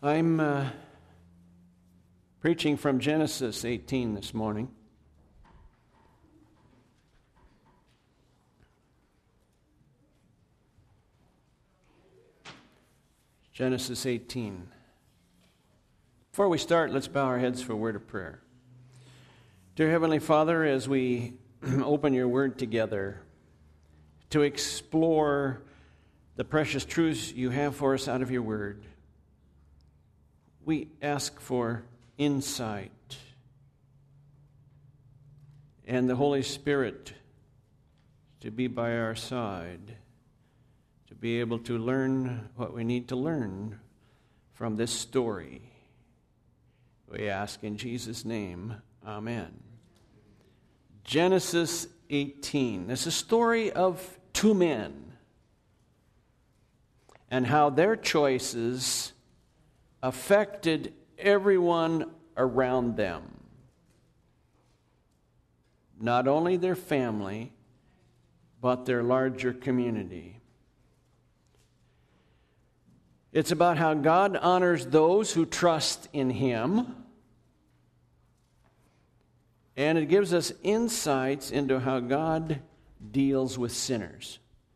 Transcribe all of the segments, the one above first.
I'm preaching from Genesis 18 this morning. Genesis 18. Before we start, let's bow our heads for a word of prayer. Dear Heavenly Father, as we open your word together to explore the precious truths you have for us out of your word, we ask for insight and the Holy Spirit to be by our side, to be able to learn what we need to learn from this story. We ask in Jesus' name, amen. Genesis 18. It's a story of two men and how their choices affected everyone around them. Not only their family, but their larger community. It's about how God honors those who trust in Him, and it gives us insights into how God deals with sinners.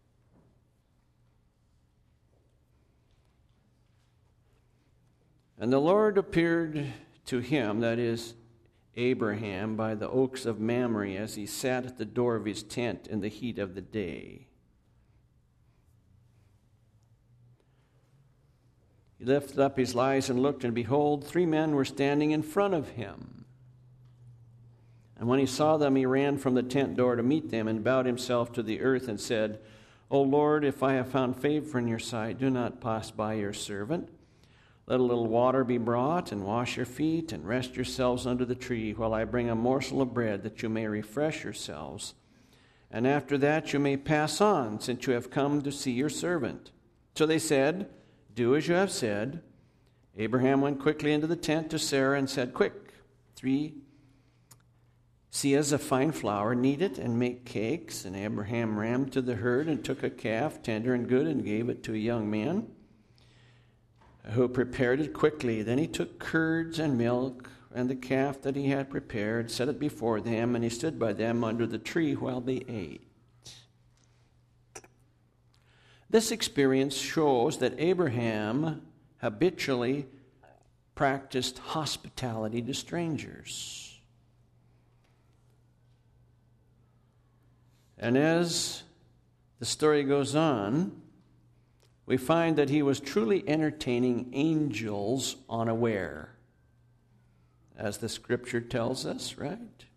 And the Lord appeared to him, that is, Abraham, by the oaks of Mamre as he sat at the door of his tent in the heat of the day. He lifted up his eyes and looked, and behold, 3 men were standing in front of him. And when he saw them, he ran from the tent door to meet them and bowed himself to the earth and said, O Lord, if I have found favor in your sight, do not pass by your servant. Let a little water be brought, and wash your feet, and rest yourselves under the tree, while I bring a morsel of bread, that you may refresh yourselves. And after that you may pass on, since you have come to see your servant. So they said, Do as you have said. Abraham went quickly into the tent to Sarah and said, Quick, 3 seahs of fine flour, knead it, and make cakes. And Abraham ran to the herd and took a calf, tender and good, and gave it to a young man, who prepared it quickly. Then he took curds and milk and the calf that he had prepared, set it before them, and he stood by them under the tree while they ate. This experience shows that Abraham habitually practiced hospitality to strangers. And as the story goes on, we find that he was truly entertaining angels unaware, as the scripture tells us, right?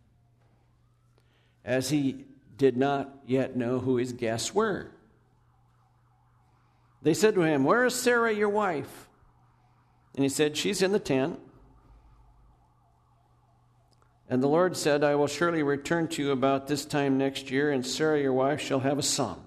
As he did not yet know who his guests were. They said to him, Where is Sarah, your wife? And he said, She's in the tent. And the Lord said, I will surely return to you about this time next year, and Sarah, your wife, shall have a son.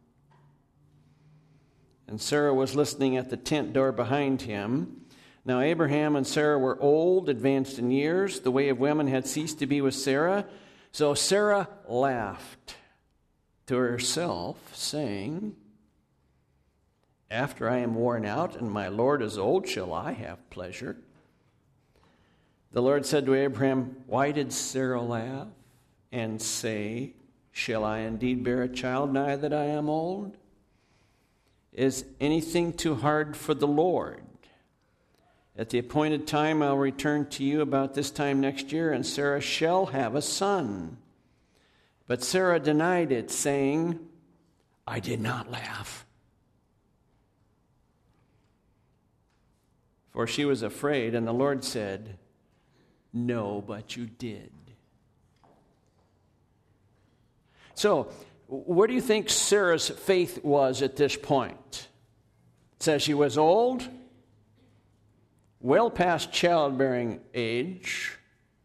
And Sarah was listening at the tent door behind him. Now Abraham and Sarah were old, advanced in years. The way of women had ceased to be with Sarah. So Sarah laughed to herself, saying, After I am worn out and my Lord is old, shall I have pleasure? The Lord said to Abraham, Why did Sarah laugh and say, Shall I indeed bear a child now that I am old? Is anything too hard for the Lord? At the appointed time I'll return to you about this time next year, and Sarah shall have a son. But Sarah denied it, saying, I did not laugh. For she was afraid, and the Lord said, No, but you did. So, where do you think Sarah's faith was at this point? It says she was old, well past childbearing age.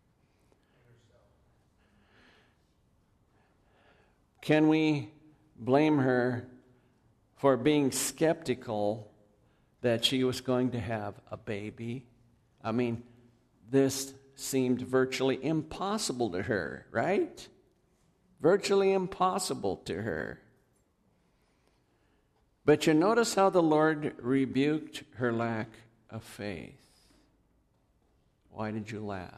Can we blame her for being skeptical that she was going to have a baby? I mean, this seemed virtually impossible to her, right? Virtually impossible to her. But you notice how the Lord rebuked her lack of faith. Why did you laugh?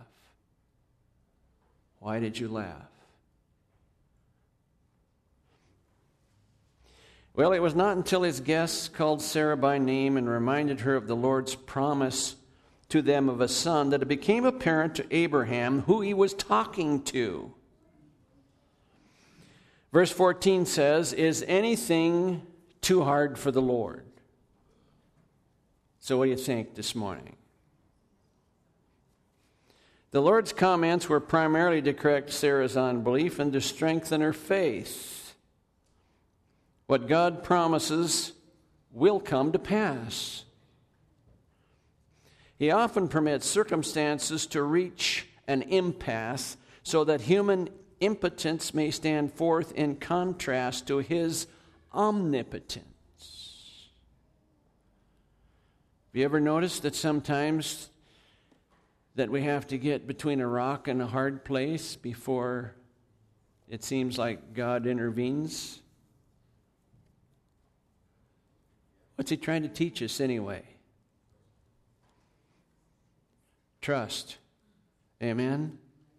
Why did you laugh? Well, it was not until his guests called Sarah by name and reminded her of the Lord's promise to them of a son that it became apparent to Abraham who he was talking to. Verse 14 says, "Is anything too hard for the Lord?" So what do you think this morning? The Lord's comments were primarily to correct Sarah's unbelief and to strengthen her faith. What God promises will come to pass. He often permits circumstances to reach an impasse so that human impotence may stand forth in contrast to his omnipotence. Have you ever noticed that sometimes that we have to get between a rock and a hard place before it seems like God intervenes? What's he trying to teach us anyway? Trust. Amen?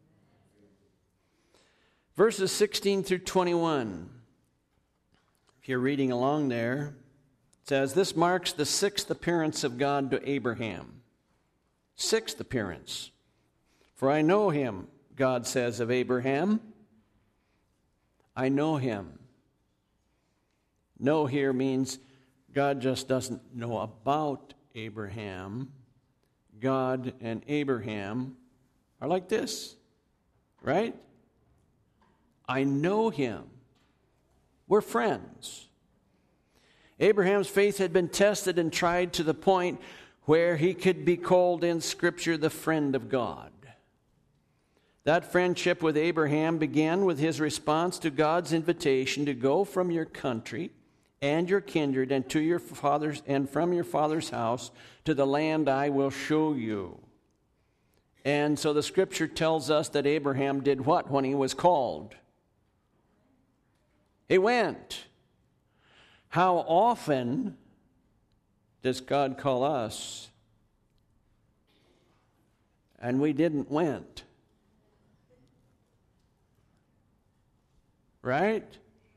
Verses 16 through 21. If you're reading along there, it says, "This marks the sixth appearance of God to Abraham." Sixth appearance. "For I know him," God says of Abraham. I know him. Know here means God just doesn't know about Abraham. God and Abraham are like this, right? I know him. We're friends. Abraham's faith had been tested and tried to the point where he could be called in Scripture the friend of God. That friendship with Abraham began with his response to God's invitation to go from your country and your kindred and to your father's and from your father's house to the land I will show you. And so the Scripture tells us that Abraham did what when he was called? He went. How often does God call us and we didn't went? Right?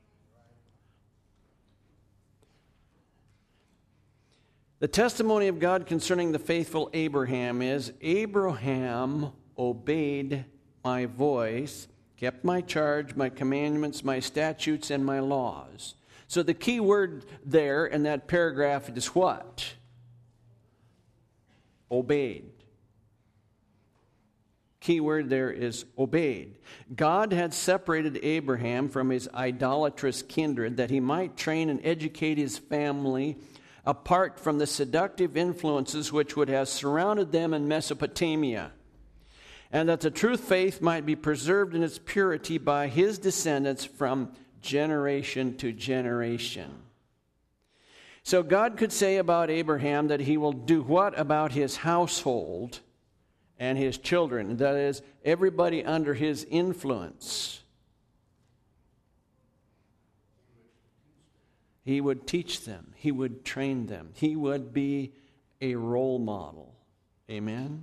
The testimony of God concerning the faithful Abraham is, Abraham obeyed my voice, kept my charge, my commandments, my statutes, and my laws. So the key word there in that paragraph is what? Obeyed. Key word there is obeyed. God had separated Abraham from his idolatrous kindred that he might train and educate his family apart from the seductive influences which would have surrounded them in Mesopotamia, and that the true faith might be preserved in its purity by his descendants from generation to generation. So God could say about Abraham that he will do what about his household and his children? That is, everybody under his influence. He would teach them. He would train them. He would be a role model. Amen?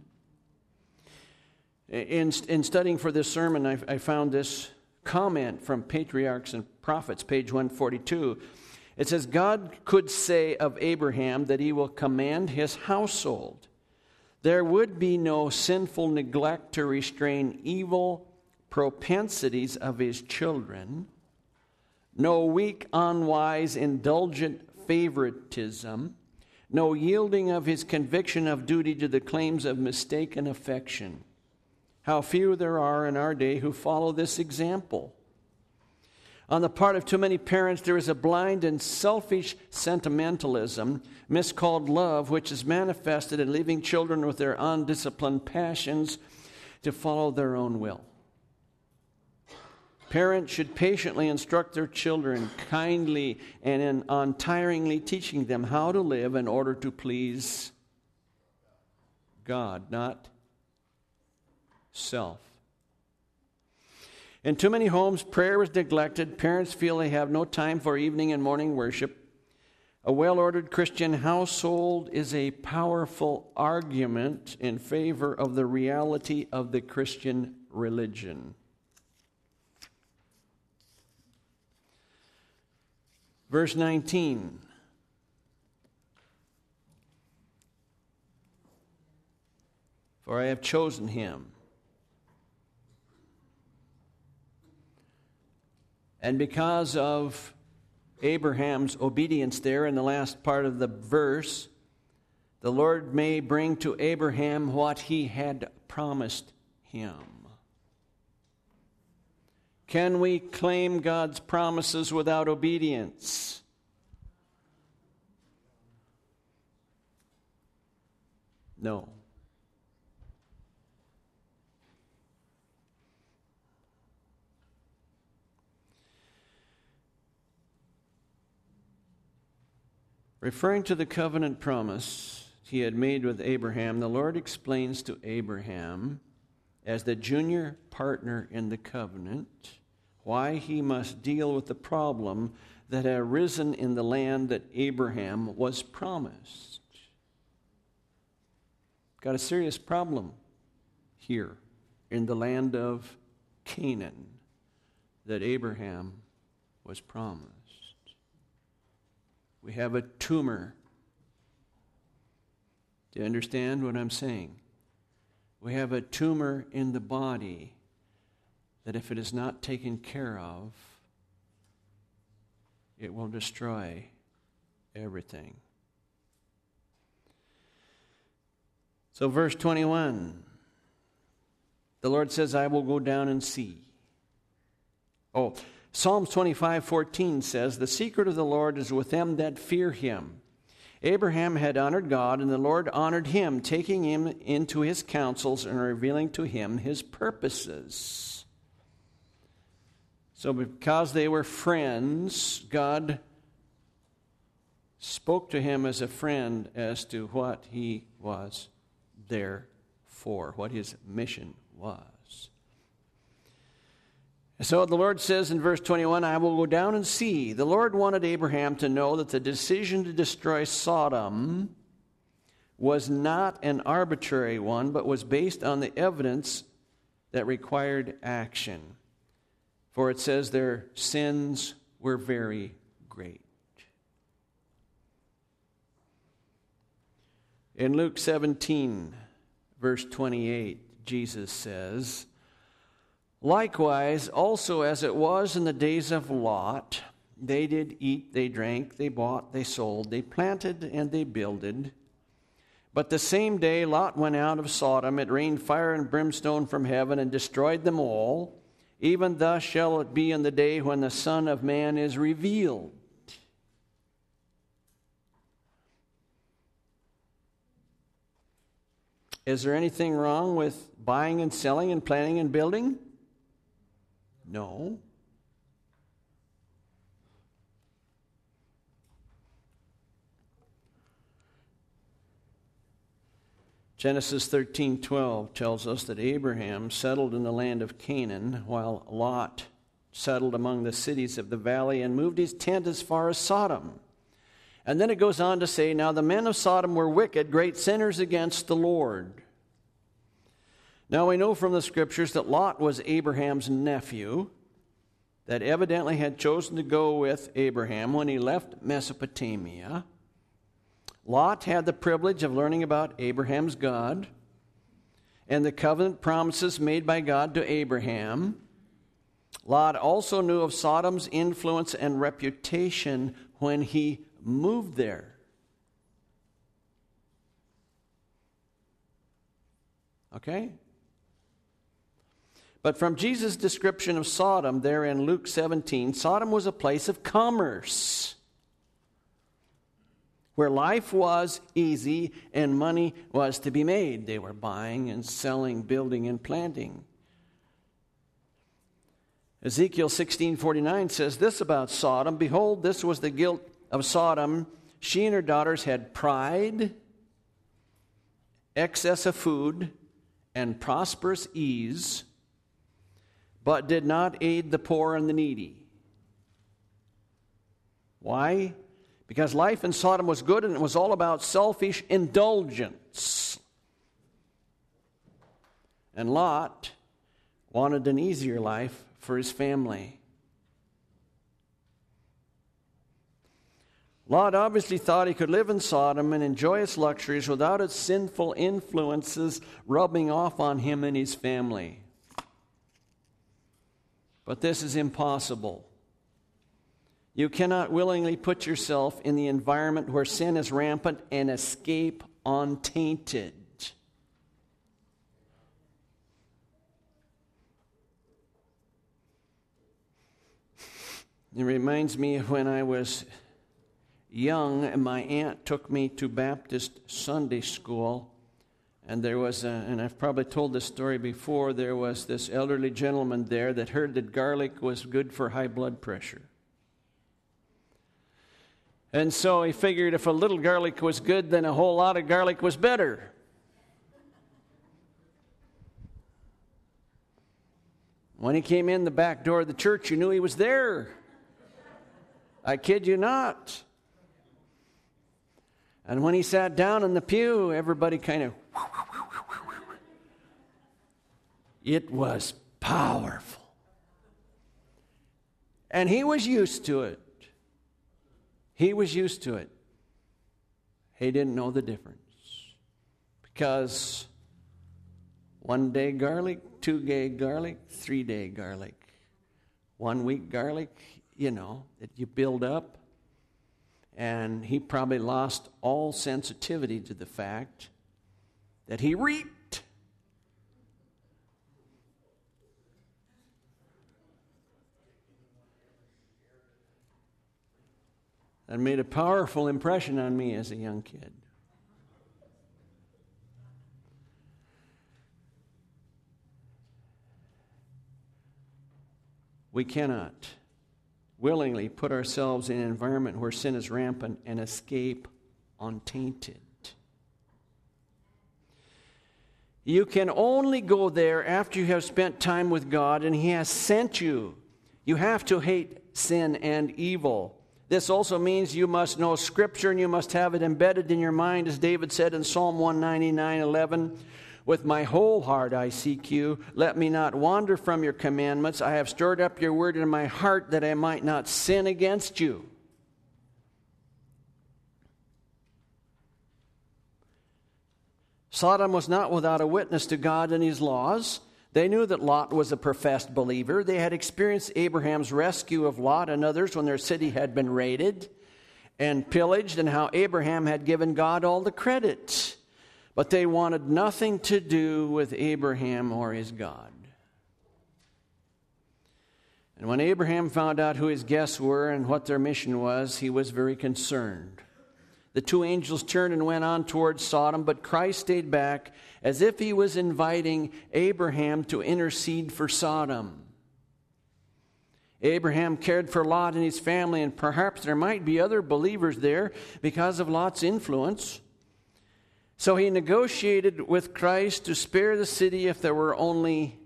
In studying for this sermon, I found this comment from Patriarchs and Prophets, page 142. It says, God could say of Abraham that he will command his household. There would be no sinful neglect to restrain evil propensities of his children, no weak, unwise, indulgent favoritism, no yielding of his conviction of duty to the claims of mistaken affection. How few there are in our day who follow this example. On the part of too many parents, there is a blind and selfish sentimentalism, miscalled love, which is manifested in leaving children with their undisciplined passions to follow their own will. Parents should patiently instruct their children, kindly and untiringly teaching them how to live in order to please God, not self. In too many homes, prayer is neglected. Parents feel they have no time for evening and morning worship. A well-ordered Christian household is a powerful argument in favor of the reality of the Christian religion. Verse 19. For I have chosen him. And because of Abraham's obedience there in the last part of the verse, the Lord may bring to Abraham what he had promised him. Can we claim God's promises without obedience? No. Referring to the covenant promise he had made with Abraham, the Lord explains to Abraham, as the junior partner in the covenant, why he must deal with the problem that had arisen in the land that Abraham was promised. Got a serious problem here in the land of Canaan that Abraham was promised. We have a tumor. Do you understand what I'm saying? We have a tumor in the body that if it is not taken care of, it will destroy everything. So verse 21, the Lord says, I will go down and see. Psalms 25:14 says, the secret of the Lord is with them that fear him. Abraham had honored God, and the Lord honored him, taking him into his counsels and revealing to him his purposes. So because they were friends, God spoke to him as a friend as to what he was there for, what his mission was. So the Lord says in verse 21, I will go down and see. The Lord wanted Abraham to know that the decision to destroy Sodom was not an arbitrary one, but was based on the evidence that required action. For it says their sins were very great. In Luke 17, verse 28, Jesus says, likewise, also as it was in the days of Lot, they did eat, they drank, they bought, they sold, they planted, and they builded. But the same day Lot went out of Sodom, it rained fire and brimstone from heaven and destroyed them all. Even thus shall it be in the day when the Son of Man is revealed. Is there anything wrong with buying and selling and planting and building? No. Genesis 13:12 tells us that Abraham settled in the land of Canaan, while Lot settled among the cities of the valley and moved his tent as far as Sodom. And then it goes on to say, now the men of Sodom were wicked, great sinners against the Lord. Now we know from the scriptures that Lot was Abraham's nephew, that evidently had chosen to go with Abraham when he left Mesopotamia. Lot had the privilege of learning about Abraham's God and the covenant promises made by God to Abraham. Lot also knew of Sodom's influence and reputation when he moved there. Okay? But from Jesus' description of Sodom there in Luke 17, Sodom was a place of commerce, where life was easy and money was to be made. They were buying and selling, building and planting. Ezekiel 16:49 says this about Sodom, behold, this was the guilt of Sodom. She and her daughters had pride, excess of food, and prosperous ease, but did not aid the poor and the needy. Why? Because life in Sodom was good and it was all about selfish indulgence. And Lot wanted an easier life for his family. Lot obviously thought he could live in Sodom and enjoy its luxuries without its sinful influences rubbing off on him and his family. But this is impossible. You cannot willingly put yourself in the environment where sin is rampant and escape untainted. It reminds me of when I was young and my aunt took me to Baptist Sunday school. And there was, and I've probably told this story before, there was this elderly gentleman there that heard that garlic was good for high blood pressure. And so he figured if a little garlic was good, then a whole lot of garlic was better. When he came in the back door of the church, you knew he was there. I kid you not. And when he sat down in the pew, everybody kind of... It was powerful. And he was used to it. He was used to it. He didn't know the difference. Because 1 day garlic, 2 day garlic, 3 day garlic. 1 week garlic, that you build up. And he probably lost all sensitivity to the fact that he reaped. That made a powerful impression on me as a young kid. We cannot willingly put ourselves in an environment where sin is rampant and escape untainted. You can only go there after you have spent time with God and He has sent you. You have to hate sin and evil. This also means you must know Scripture and you must have it embedded in your mind, as David said in Psalm 199:11. With my whole heart I seek you. Let me not wander from your commandments. I have stored up your word in my heart that I might not sin against you. Sodom was not without a witness to God and His laws. They knew that Lot was a professed believer. They had experienced Abraham's rescue of Lot and others when their city had been raided and pillaged, and how Abraham had given God all the credit. But they wanted nothing to do with Abraham or his God. And when Abraham found out who his guests were and what their mission was, he was very concerned. The two angels turned and went on towards Sodom, but Christ stayed back as if He was inviting Abraham to intercede for Sodom. Abraham cared for Lot and his family, and perhaps there might be other believers there because of Lot's influence. So he negotiated with Christ to spare the city if there were only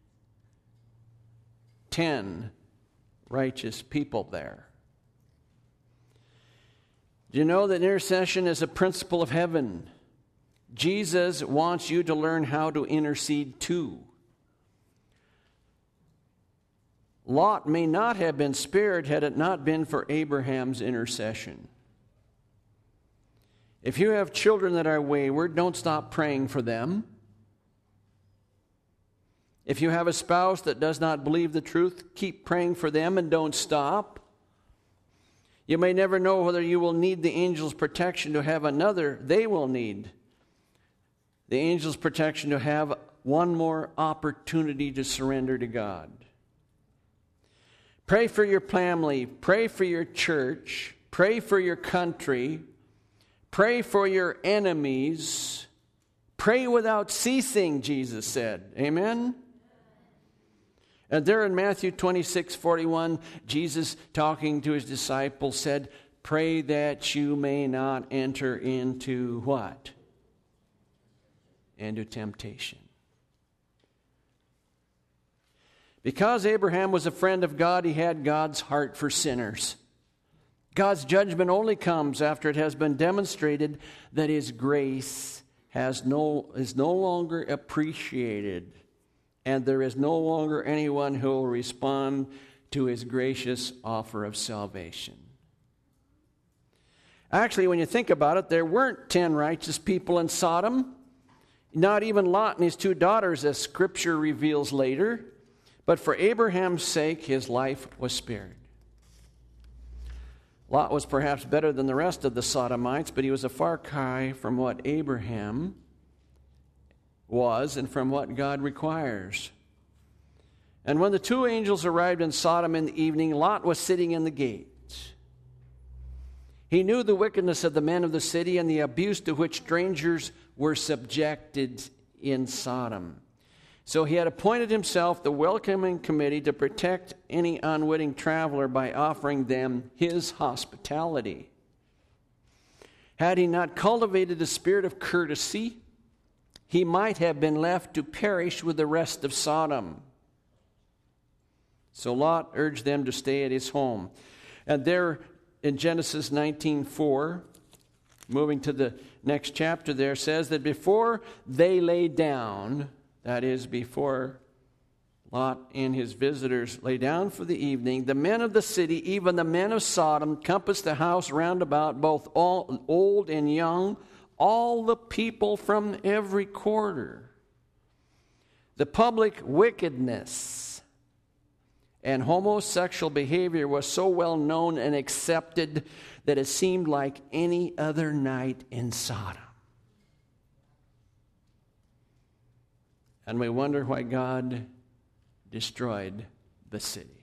10 righteous people there. Do you know that intercession is a principle of heaven? Jesus wants you to learn how to intercede too. Lot may not have been spared had it not been for Abraham's intercession. If you have children that are wayward, don't stop praying for them. If you have a spouse that does not believe the truth, keep praying for them and don't stop. You may never know whether you will need the angel's protection to have another. They will need the angel's protection to have one more opportunity to surrender to God. Pray for your family. Pray for your church. Pray for your country. Pray for your enemies. Pray without ceasing, Jesus said. Amen? And there in Matthew 26:41, Jesus, talking to His disciples, said, pray that you may not enter into what? Into temptation. Because Abraham was a friend of God, he had God's heart for sinners. God's judgment only comes after it has been demonstrated that His grace is no longer appreciated, and there is no longer anyone who will respond to His gracious offer of salvation. Actually, when you think about it, there weren't 10 righteous people in Sodom, not even Lot and his 2 daughters, as Scripture reveals later. But for Abraham's sake, his life was spared. Lot was perhaps better than the rest of the Sodomites, but he was a far cry from what Abraham was and from what God requires. And when the 2 angels arrived in Sodom in the evening, Lot was sitting in the gate. He knew the wickedness of the men of the city and the abuse to which strangers were subjected in Sodom. So he had appointed himself the welcoming committee to protect any unwitting traveler by offering them his hospitality. Had he not cultivated a spirit of courtesy, he might have been left to perish with the rest of Sodom. So Lot urged them to stay at his home. And there in Genesis 19:4, moving to the next chapter there, says that before they lay down, that is, before Lot and his visitors lay down for the evening, the men of the city, even the men of Sodom, compassed the house round about, both all, old and young, all the people from every quarter. The public wickedness and homosexual behavior was so well known and accepted that it seemed like any other night in Sodom. And we wonder why God destroyed the city.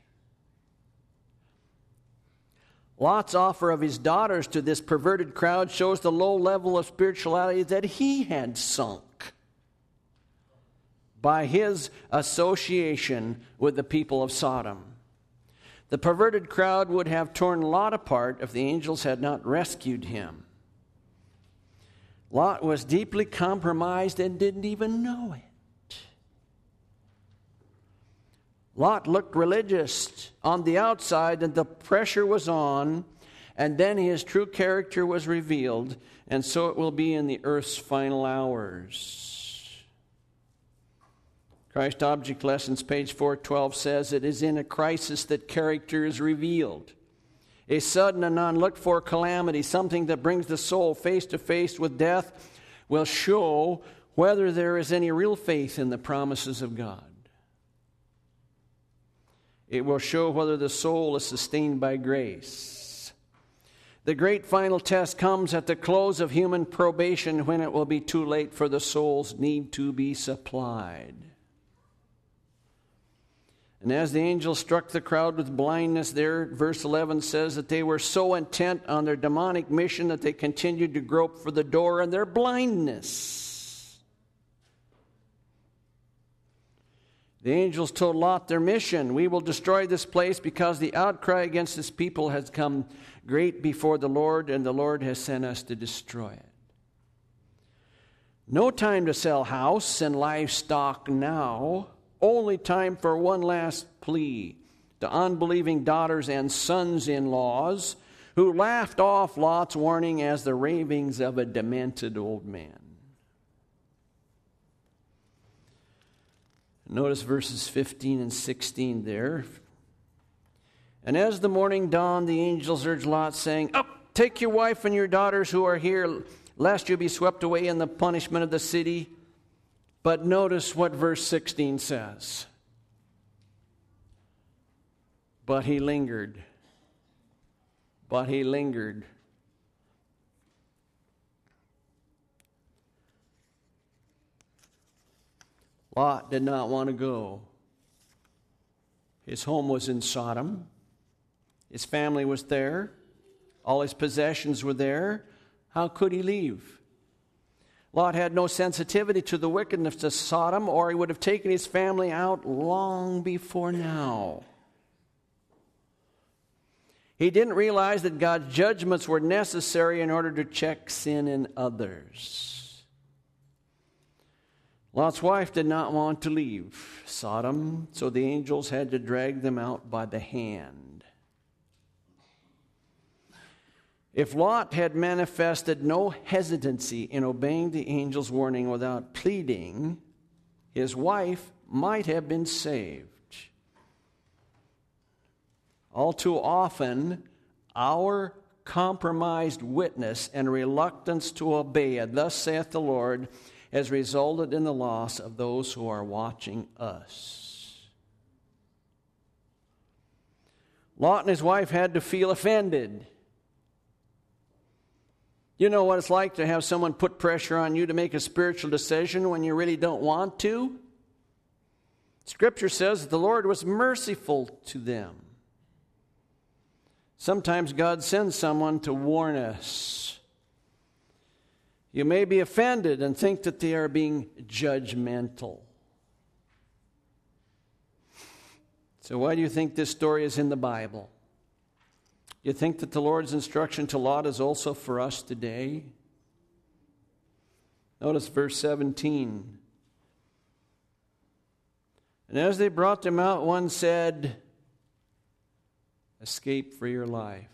Lot's offer of his daughters to this perverted crowd shows the low level of spirituality that he had sunk by his association with the people of Sodom. The perverted crowd would have torn Lot apart if the angels had not rescued him. Lot was deeply compromised and didn't even know it. Lot looked religious on the outside, and the pressure was on, and then his true character was revealed, and so it will be in the earth's final hours. Christ Object Lessons, page 412, says it is in a crisis that character is revealed. A sudden and unlooked-for calamity, something that brings the soul face to face with death, will show whether there is any real faith in the promises of God. It will show whether the soul is sustained by grace. The great final test comes at the close of human probation, when it will be too late for the soul's need to be supplied. And as the angels struck the crowd with blindness there, verse 11 says that they were so intent on their demonic mission that they continued to grope for the door in their blindness. The angels told Lot their mission: we will destroy this place because the outcry against this people has come great before the Lord, and the Lord has sent us to destroy it. No time to sell house and livestock now. Only time for one last plea to unbelieving daughters and sons-in-laws who laughed off Lot's warning as the ravings of a demented old man. Notice verses 15 and 16 there. And as the morning dawned, the angels urged Lot, saying, "Up, take your wife and your daughters who are here, lest you be swept away in the punishment of the city." But notice what verse 16 says. But he lingered. But he lingered. Lot did not want to go. His home was in Sodom. His family was there. All his possessions were there. How could he leave? Lot had no sensitivity to the wickedness of Sodom, or he would have taken his family out long before now. He didn't realize that God's judgments were necessary in order to check sin in others. Lot's wife did not want to leave Sodom, so the angels had to drag them out by the hand. If Lot had manifested no hesitancy in obeying the angel's warning without pleading, his wife might have been saved. All too often, our compromised witness and reluctance to obey, and thus saith the Lord, has resulted in the loss of those who are watching us. Lot and his wife had to feel offended. You know what it's like to have someone put pressure on you to make a spiritual decision when you really don't want to? Scripture says that the Lord was merciful to them. Sometimes God sends someone to warn us. You may be offended and think that they are being judgmental. So why do you think this story is in the Bible? You think that the Lord's instruction to Lot is also for us today? Notice verse 17. And as they brought them out, one said, "Escape for your life."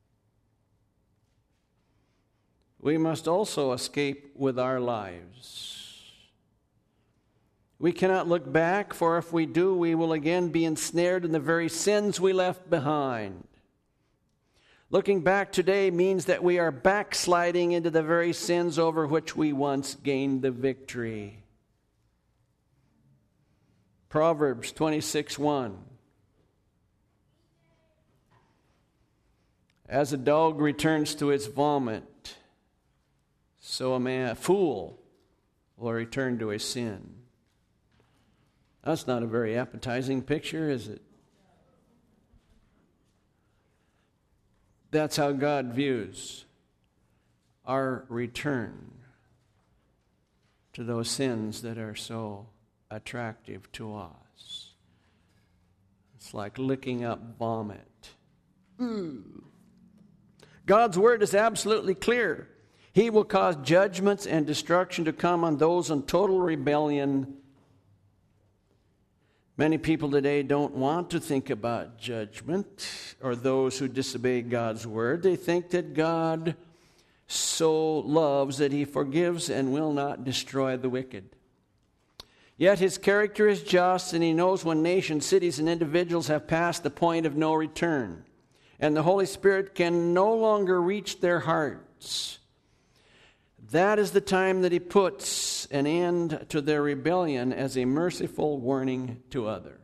We must also escape with our lives. We cannot look back, for if we do, we will again be ensnared in the very sins we left behind. Looking back today means that we are backsliding into the very sins over which we once gained the victory. Proverbs 26:1. As a dog returns to its vomit, so a fool will return to his sin. That's not a very appetizing picture, is it? That's how God views our return to those sins that are so attractive to us. It's like licking up vomit. God's word is absolutely clear. He will cause judgments and destruction to come on those in total rebellion. Many people today don't want to think about judgment or those who disobey God's word. They think that God so loves that he forgives and will not destroy the wicked. Yet his character is just, and he knows when nations, cities, and individuals have passed the point of no return, and the Holy Spirit can no longer reach their hearts. That is the time that he puts an end to their rebellion as a merciful warning to others.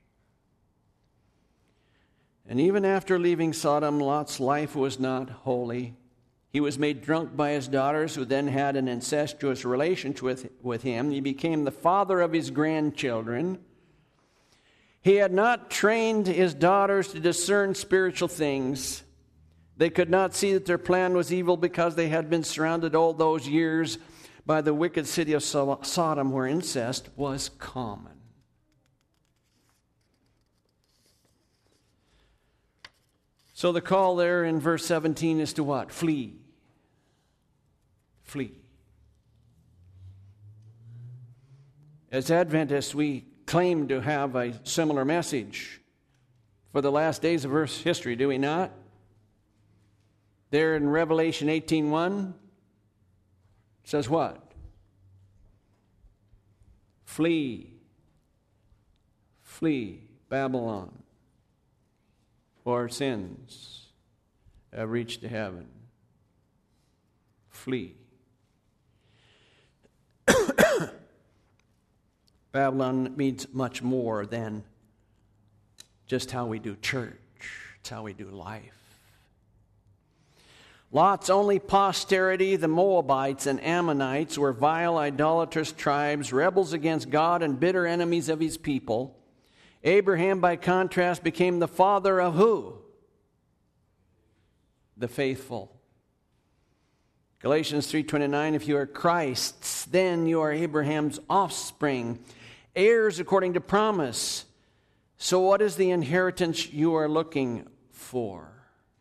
And even after leaving Sodom, Lot's life was not holy. He was made drunk by his daughters, who then had an incestuous relationship with him. He became the father of his grandchildren. He had not trained his daughters to discern spiritual things. They could not see that their plan was evil because they had been surrounded all those years by the wicked city of Sodom, where incest was common. So the call there in verse 17 is to what? Flee. Flee. As Adventists, we claim to have a similar message for the last days of Earth's history, do we not? There in Revelation 18:1, it says what? Flee. Flee Babylon, for sins have reached to heaven. Flee. Babylon means much more than just how we do church. It's how we do life. Lot's only posterity, the Moabites and Ammonites, were vile, idolatrous tribes, rebels against God and bitter enemies of his people. Abraham, by contrast, became the father of who? The faithful. Galatians 3:29, if you are Christ's, then you are Abraham's offspring, heirs according to promise. So what is the inheritance you are looking for?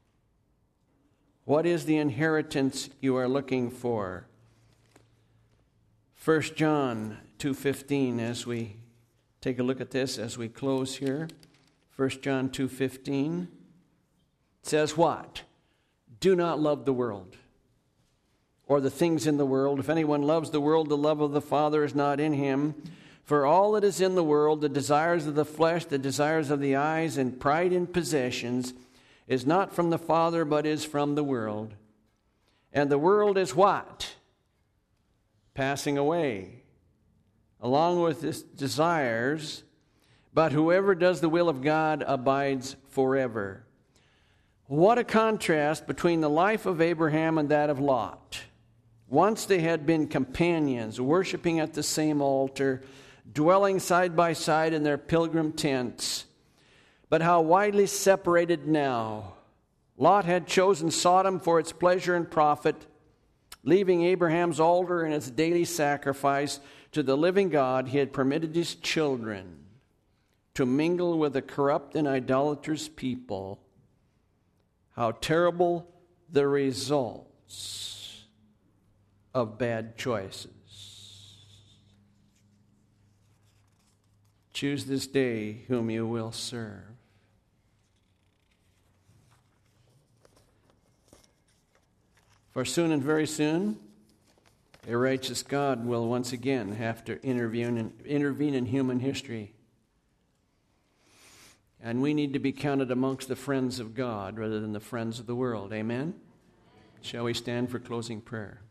What is the inheritance you are looking for? 1 John 2:15, as we take a look at this as we close here. 1 John 2:15 says what? Do not love the world or the things in the world. If anyone loves the world, the love of the Father is not in him. For all that is in the world, the desires of the flesh, the desires of the eyes, and pride in possessions, is not from the Father, but is from the world. And the world is what? Passing away, along with its desires. But whoever does the will of God abides forever. What a contrast between the life of Abraham and that of Lot. Once they had been companions, worshiping at the same altar, dwelling side by side in their pilgrim tents. But how widely separated now. Lot had chosen Sodom for its pleasure and profit, leaving Abraham's altar and its daily sacrifice to the living God. He had permitted his children to mingle with a corrupt and idolatrous people. How terrible the results of bad choices. Choose this day whom you will serve. For soon and very soon, a righteous God will once again have to intervene in human history. And we need to be counted amongst the friends of God rather than the friends of the world. Amen? Shall we stand for closing prayer?